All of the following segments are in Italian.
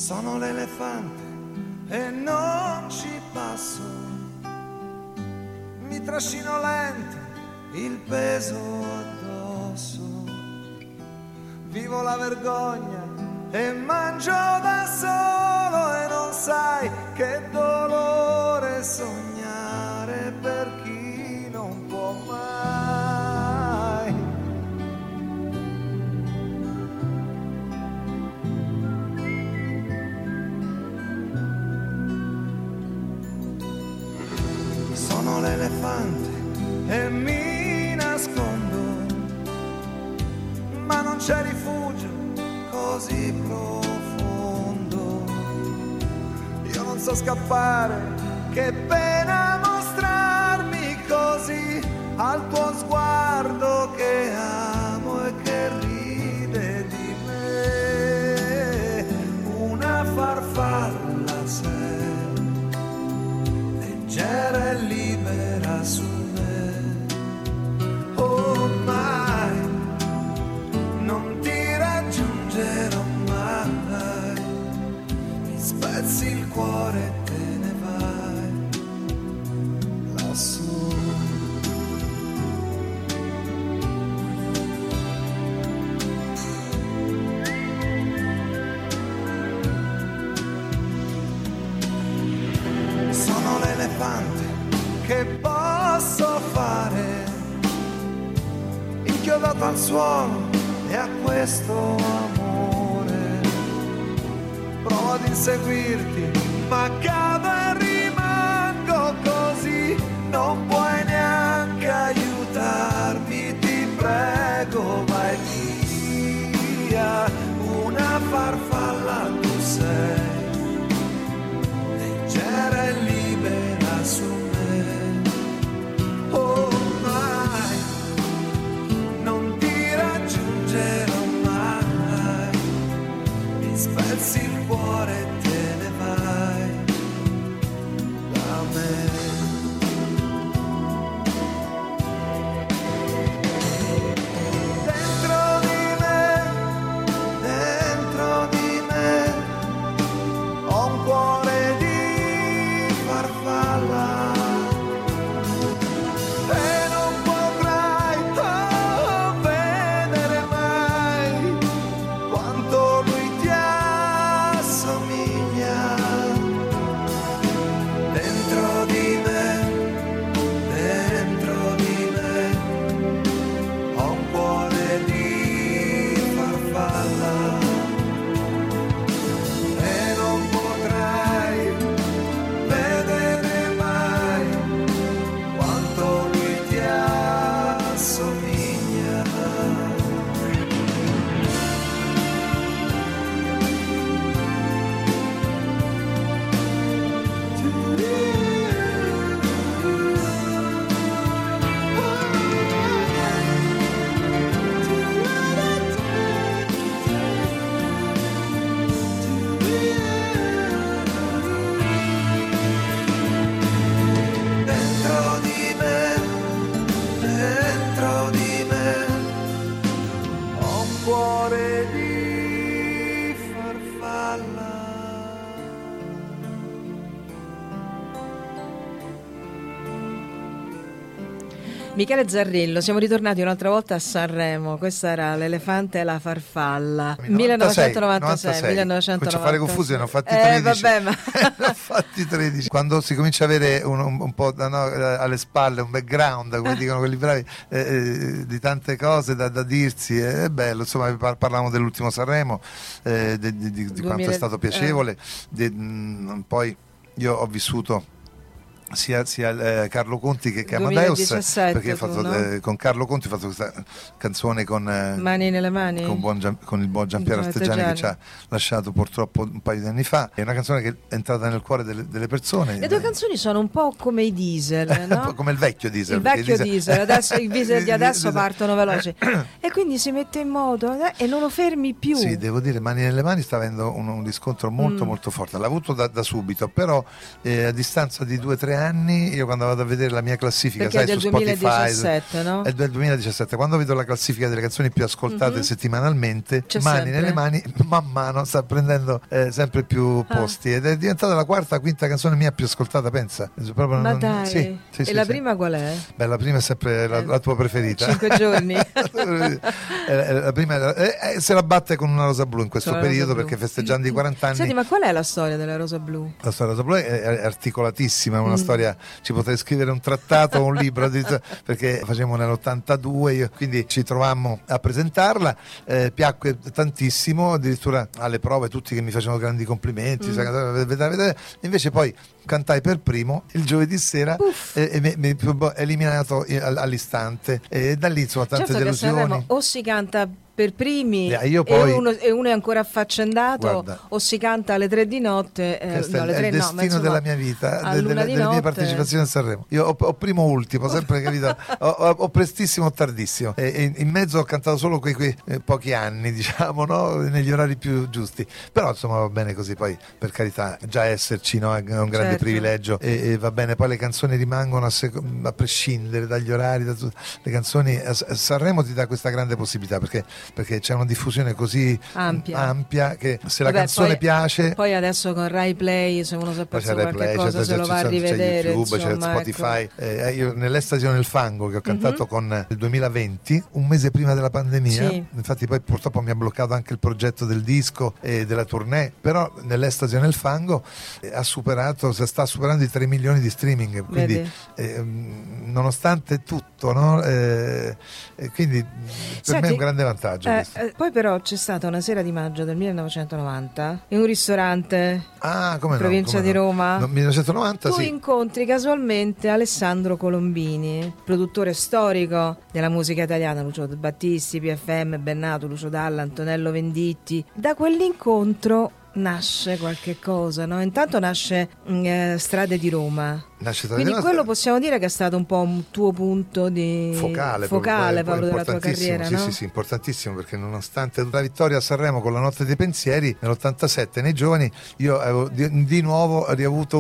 Sono l'elefante e non ci passo, mi trascino lento il peso addosso, vivo la vergogna e mangio da solo e non sai che dolore sognare per chi non può mai. Sono l'elefante e mi nascondo, ma non c'è rifugio così profondo. Io non so scappare, che pena mostrarmi così al tuo sguardo che amo e che ride di me. Una farfalla sei, leggera e libera su me. Oh mai, non ti raggiungerò mai, mi spezzi il cuore e te ne vai lassù. Sono l'elefante che posso fare, inchiodato al suolo e a questo amore. Provo ad inseguirti, ma cado e rimango così. Non puoi neanche aiutarmi, ti prego, vai via. Una farfalla tu sei, leggera e libera su me. Oh mai, non ti raggiungerò mai, mi spezzi il cuore e te ne vai da me. Dentro di me ho un cuore di farfalla e non potrai vedere mai quanto lui ti assomiglia. Dentro di me ho un cuore di farfalla e non potrai vedere mai quanto lui ti assomiglia. Dentro di me ho un cuore di farfalla. Michele Zarrillo, siamo ritornati un'altra volta a Sanremo. Questa era L'elefante e la farfalla. 1996. Comincio a fare confusione, ne ho fatti 13. Vabbè, ma... Ne ho fatti 13. Quando si comincia a avere un po' alle spalle un background, come dicono quelli bravi, di tante cose da dirsi, è bello. Insomma, parlavamo dell'ultimo Sanremo, di quanto è stato piacevole. Poi io ho vissuto sia Carlo Conti che Amadeus, 2017, perché ho fatto, con Carlo Conti ho fatto questa canzone con Mani nelle mani, con il buon Giampiero Artegiani, che ci ha lasciato purtroppo un paio di anni fa. È una canzone che è entrata nel cuore delle persone. Le tue canzoni sono un po' come i diesel, no? Come il vecchio diesel. Il vecchio diesel, adesso i diesel di adesso partono veloci e quindi si mette in moto e non lo fermi più. Sì, devo dire, Mani nelle mani sta avendo un riscontro molto molto forte. L'ha avuto da subito, però a distanza di 2 o 3 anni anni, io quando vado a vedere la mia classifica, perché sai, è del su 2017, Spotify, no? È del 2017, quando vedo la classifica delle canzoni più ascoltate settimanalmente, C'è mani sempre. nelle mani, man mano sta prendendo sempre più posti, ed è diventata la quarta, quinta canzone mia più ascoltata, pensa. Proprio Ma dai, sì, e la prima qual è? Beh, la prima è sempre la tua preferita. 5 giorni. La prima se la batte con Una rosa blu in questo periodo, perché festeggiando i 40 anni. Senti, ma qual è la storia della rosa blu? La storia della rosa blu è articolatissima, è una storia, ci potrei scrivere un trattato o un libro, perché facevamo nell'82, quindi ci trovammo a presentarla, piacque tantissimo, addirittura alle prove tutti che mi facevano grandi complimenti, vedere. Invece poi cantai per primo il giovedì sera e mi eliminato all'istante, e da lì insomma tante delusioni. Sanremo o si canta per primi io poi, e uno è ancora affaccendato, guarda, o si canta alle 3 di notte, questo è il destino della mia vita, delle mie partecipazioni a Sanremo. Io ho primo ultimo, sempre capito, ho prestissimo o tardissimo, e in mezzo ho cantato solo quei pochi anni, diciamo, no? Negli orari più giusti, però insomma va bene così, poi per carità già esserci, no? È un grande privilegio, e va bene, poi le canzoni rimangono a prescindere dagli orari, le canzoni Sanremo ti dà questa grande possibilità, perché c'è una diffusione così ampia che se la canzone piace. Poi adesso con Rai Play, se uno si è perso qualche cosa, se lo va a rivedere, c'è YouTube, c'è Spotify. Ecco. Io nell'Estasi o nel fango, che ho cantato con il 2020, un mese prima della pandemia, infatti poi purtroppo mi ha bloccato anche il progetto del disco e della tournée, però nell'Estasi o nel fango sta superando i 3 milioni di streaming, quindi nonostante tutto, no? Quindi per me è un grande vantaggio. Poi però c'è stata una sera di maggio del 1990 in un ristorante provincia di Roma. 1990, tu incontri casualmente Alessandro Colombini, produttore storico della musica italiana, Lucio Battisti, PFM, Bennato, Lucio Dalla, Antonello Venditti. Da quell'incontro nasce qualche cosa, no? Intanto nasce Strade di Roma. Quindi quello possiamo dire che è stato un po' un tuo punto di focale proprio della tua carriera, no? Sì, importantissimo, perché nonostante la vittoria a Sanremo con La notte dei pensieri nell'87 nei giovani, io avevo di nuovo riavuto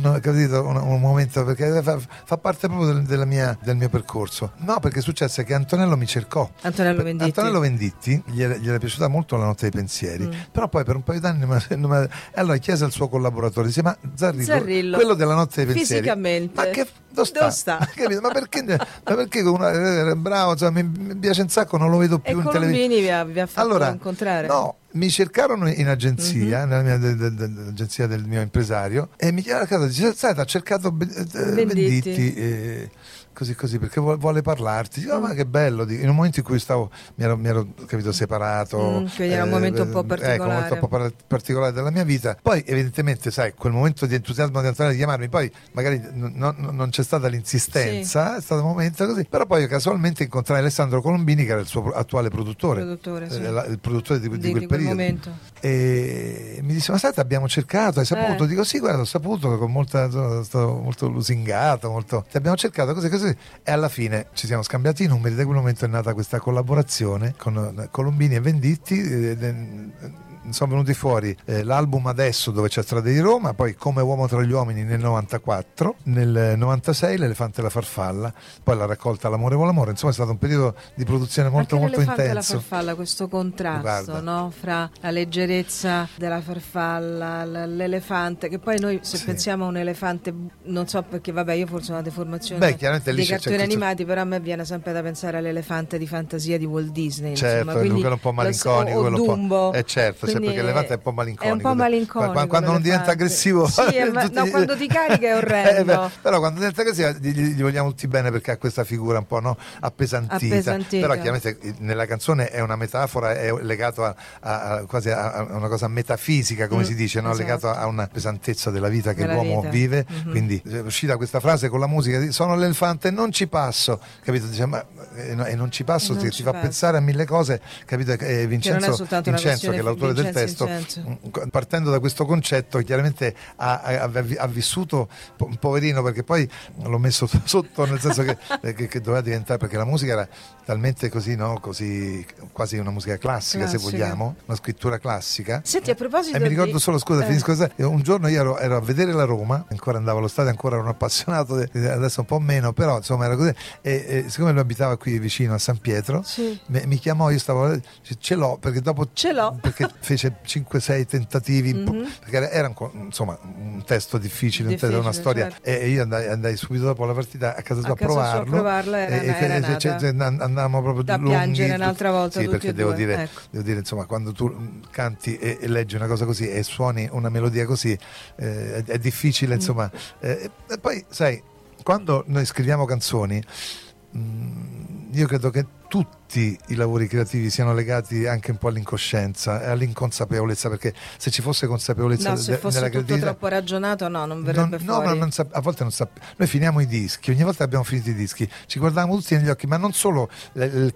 un momento, perché fa parte proprio del mio percorso. No, perché successe che Antonello mi cercò. Antonello Venditti gli era piaciuta molto La notte dei pensieri, però poi per un paio d'anni allora chiese al suo collaboratore, dice: ma Zarrillo, quello della notte dei pensieri, ma che dove sta? Ma perché uno era bravo, insomma, mi piace un sacco, non lo vedo più in televisione. vi ha fatto incontrare? No, mi cercarono in agenzia, nell'agenzia del mio impresario, e mi chiamava a casa, dice: sai, ha cercato Venditti, così perché vuole parlarti. Dico, ma che bello, in un momento in cui mi ero capito, separato, quindi era un momento un po' particolare, un po' particolare della mia vita. Poi evidentemente, sai, quel momento di entusiasmo di Antonello di chiamarmi, poi magari non c'è stata l'insistenza, è stato un momento così, però poi io casualmente incontrai Alessandro Colombini, che era il suo attuale produttore, il produttore di quel periodo. Momento. E mi disse: ma sai, abbiamo cercato, hai saputo? Dico: sì, guarda, ho saputo, sono stato molto lusingato, ti abbiamo cercato così. E alla fine ci siamo scambiati i numeri. Da quel momento è nata questa collaborazione con Colombini e Venditti. Sono venuti fuori l'album Adesso, dove c'è Strade di Roma, poi Come uomo tra gli uomini nel 94, nel 96 L'elefante e la farfalla, poi la raccolta L'amore vuole amore. Insomma, è stato un periodo di produzione molto intenso. L'elefante e la farfalla, questo contrasto, no? Fra la leggerezza della farfalla, l'elefante, che poi noi se pensiamo a un elefante, non so perché, vabbè, io forse ho una deformazione dei cartoni animati, però a me viene sempre da pensare all'elefante di fantasia di Walt Disney. Certo, insomma, quello un po' malinconico, o Dumbo. Certo, perché l'elefante è un po' malinconico. È un po' malinconico. Quando non diventa aggressivo, quando ti carica è orrendo. Però quando diventa aggressivo gli vogliamo tutti bene, perché ha questa figura un po', no, appesantita. Però chiaramente nella canzone è una metafora, è legato quasi a una cosa metafisica, come si dice, no? Esatto. Legato a una pesantezza della vita che l'uomo vive. Quindi è uscita questa frase con la musica: sono l'elefante, non ci passo, capito? Dice, e non ci passo, ti fa pensare a mille cose, capito? Vincenzo, che è l'autore del testo, partendo da questo concetto, chiaramente ha vissuto un poverino, perché poi l'ho messo sotto, nel senso che doveva diventare, perché la musica era talmente così, no? Così, quasi una musica classica, se vogliamo, una scrittura classica. Senti, a proposito mi ricordo solo, scusa, finisco così. Un giorno io ero a vedere la Roma, ancora andavo allo stadio, ancora ero un appassionato, adesso un po' meno, però insomma era così, e siccome lui abitava qui vicino a San Pietro, mi chiamò, io stavo, ce l'ho, perché dopo perché fece 5-6 tentativi, perché era insomma un testo difficile, una storia, certo. E io andai subito dopo la partita a casa sua a provarlo, andavamo proprio da piangere un'altra volta, sì, tutti perché devo dire insomma, quando tu canti e leggi una cosa così e suoni una melodia così, è difficile, insomma, e poi sai, quando noi scriviamo canzoni, io credo che tutti i lavori creativi siano legati anche un po' all'incoscienza e all'inconsapevolezza, perché se ci fosse consapevolezza se fosse nella tutto creatività, troppo ragionato non verrebbe fuori. Ma a volte non noi finiamo i dischi, ogni volta che abbiamo finito i dischi ci guardiamo tutti negli occhi, ma non solo il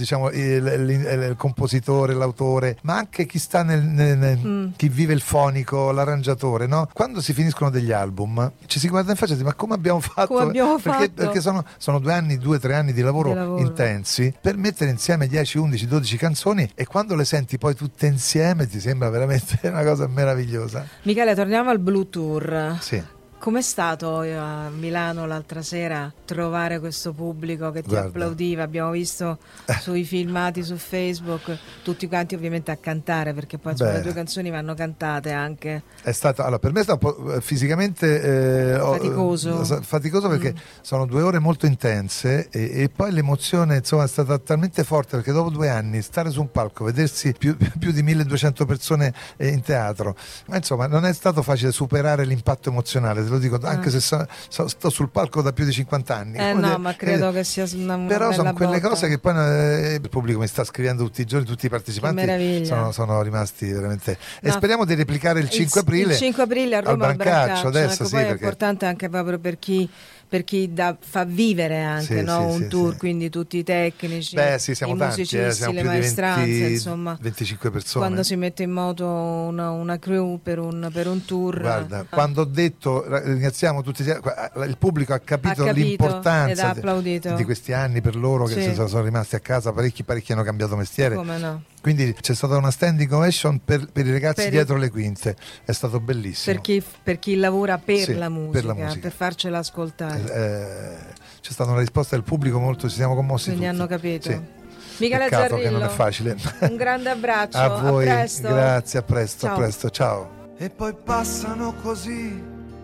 compositore, l'autore, ma anche chi sta chi vive il fonico, l'arrangiatore, no? Quando si finiscono degli album ci si guarda in faccia e si dice: ma come abbiamo fatto? Perché sono 2-3 anni di lavoro intensi per mettere insieme 10, 11, 12 canzoni, e quando le senti poi tutte insieme ti sembra veramente una cosa meravigliosa. Michele, torniamo al Blue Tour. Sì. Com'è stato a Milano l'altra sera trovare questo pubblico che ti applaudiva? Abbiamo visto sui filmati su Facebook tutti quanti ovviamente a cantare, perché poi le tue canzoni vanno cantate anche. È stato, allora, per me è stato un po' fisicamente faticoso perché sono 2 ore molto intense, e poi l'emozione, insomma, è stata talmente forte, perché dopo 2 anni stare su un palco, vedersi più di 1200 persone in teatro, ma insomma non è stato facile superare l'impatto emozionale, lo dico, anche se sto sul palco da più di 50 anni. Ma credo che sia una però sono quelle botta. Cose che poi il pubblico mi sta scrivendo tutti i giorni, tutti i partecipanti sono rimasti veramente. E speriamo di replicare il 5 aprile. Il 5 aprile a Roma al Brancaccio. Adesso, ecco, poi è importante anche proprio per chi fa vivere anche un tour, quindi tutti i tecnici, siamo i tanti, musicisti, siamo le più maestranze, di 25 persone. Quando si mette in moto una crew per un tour. Guarda, quando ho detto ringraziamo tutti, il pubblico ha capito l'importanza di questi anni per loro, che sono rimasti a casa, parecchi hanno cambiato mestiere. Come no? Quindi c'è stata una standing ovation per i ragazzi dietro le quinte, è stato bellissimo. Per chi lavora per la musica, per farcela ascoltare. C'è stata una risposta del pubblico molto, ci siamo commossi tutti. Quindi hanno capito. Sì. Michele Peccato Zarrillo, che non è facile. Un grande abbraccio. A voi, a presto. Grazie, a presto, Ciao. A presto, ciao. E poi passano così,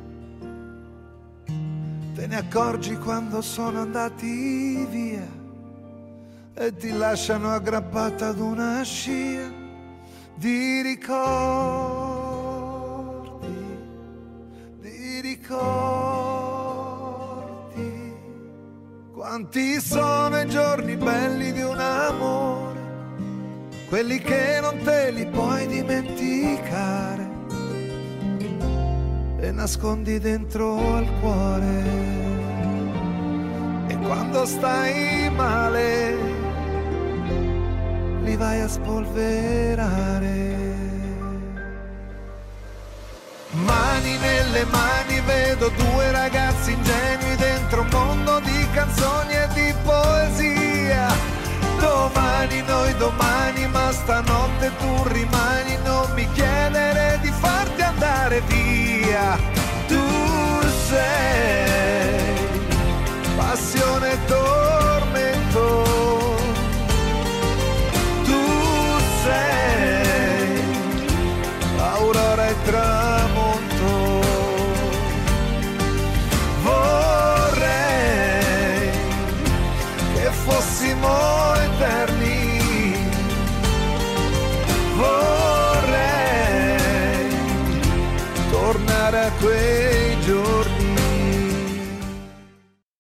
te ne accorgi quando sono andati via e ti lasciano aggrappata ad una scia di ricordi. Quanti sono i giorni belli di un amore, quelli che non te li puoi dimenticare e nascondi dentro al cuore. E quando stai male li vai a spolverare. Mani nelle mani, vedo 2 ragazzi ingenui dentro un mondo di canzoni e di poesia. Domani, noi domani, ma stanotte tu rimani, non mi chiedere di farti andare via. Tu sei passione e tormento, tu sei aurora e tramonto. Vorrei che fossimo eterni, vorrei tornare a quei giorni.